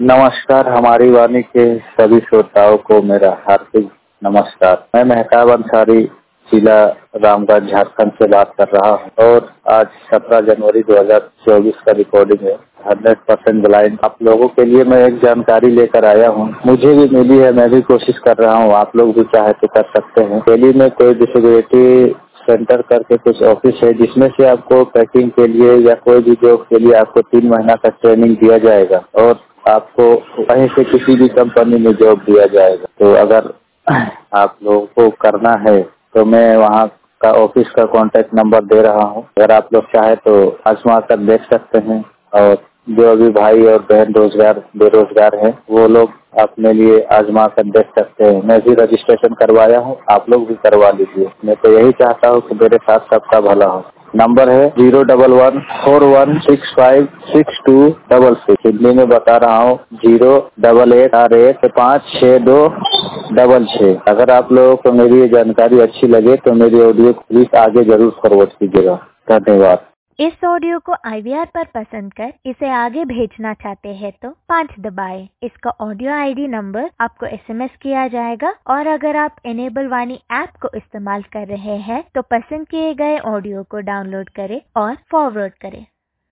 नमस्कार, हमारी वाणी के सभी श्रोताओं को मेरा हार्दिक नमस्कार। मैं मेहताब अंसारी जिला रामगढ़ झारखंड से बात कर रहा हूँ और आज 17 जनवरी 2024 का रिकॉर्डिंग है। 100% ब्लाइंड आप लोगों के लिए मैं एक जानकारी लेकर आया हूँ। मुझे भी मिली है, मैं भी कोशिश कर रहा हूँ, आप लोग भी चाहे तो कर सकते हैं। दिल्ली में कोई डिसेबिलिटी सेंटर करके कुछ ऑफिस है जिसमें से आपको पैकिंग के लिए या कोई भी जॉब के लिए आपको 3 महीना का ट्रेनिंग दिया जाएगा और आपको कहीं से किसी भी कंपनी में जॉब दिया जाएगा। तो अगर आप लोगों को करना है तो मैं वहाँ का ऑफिस का कॉन्टैक्ट नंबर दे रहा हूँ। अगर आप लोग चाहे तो आजमा कर देख सकते हैं और जो अभी भाई और बहन बेरोजगार हैं वो लोग अपने लिए आजमा कर देख सकते हैं। मैं भी रजिस्ट्रेशन करवाया हूँ, आप लोग भी करवा लीजिए। मैं तो यही चाहता हूँ कि मेरे साथ सबका भला हो। नंबर है 01141656266। हिंदी में बता रहा हूँ 088856266। अगर आप लोगों को मेरी ये जानकारी अच्छी लगे तो मेरी ऑडियो को प्लीज आगे जरूर फॉरवर्ड कीजिएगा। धन्यवाद। इस ऑडियो को IVR पर पसंद कर इसे आगे भेजना चाहते हैं तो 5 दबाएं। इसका ऑडियो ID नंबर आपको SMS किया जाएगा और अगर आप इनेबल वाणी ऐप को इस्तेमाल कर रहे हैं तो पसंद किए गए ऑडियो को डाउनलोड करें और फॉरवर्ड करें।